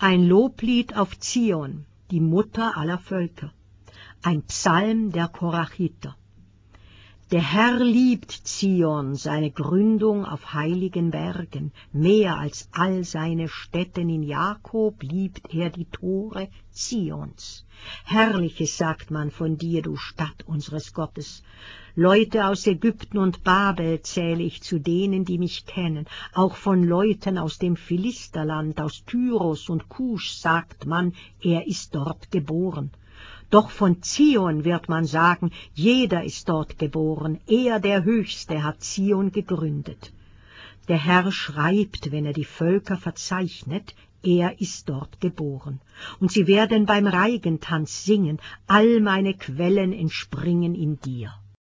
Ein Loblied auf Zion, die Mutter aller Völker, ein Psalm der Korachiter. Der Herr liebt Zion, seine Gründung auf heiligen Bergen, mehr als all seine Stätten in Jakob liebt er die Tore Zions. Herrliches sagt man von dir, du Stadt unseres Gottes. Leute aus Ägypten und Babel zähle ich zu denen, die mich kennen. Auch von Leuten aus dem Philisterland, aus Tyros und Kusch sagt man, er ist dort geboren. Doch von Zion wird man sagen, jeder ist dort geboren, er der Höchste hat Zion gegründet. Der Herr schreibt, wenn er die Völker verzeichnet, er ist dort geboren. Und sie werden beim Reigentanz singen, all meine Quellen entspringen in dir.